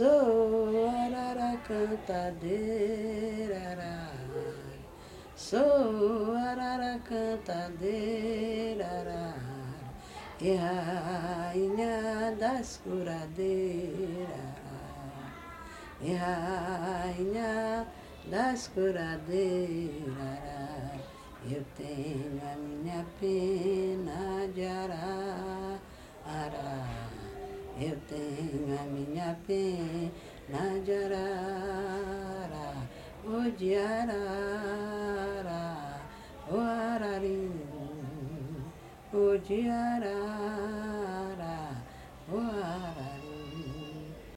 Sou arara cantadeira, arara. Sou arara cantadeira, arara. E rainha das curadeiras, e rainha das curadeiras. Eu tenho a minha pena de arara, eu tenho a minha pena de arara, o de arara, o ararinho, o de arara.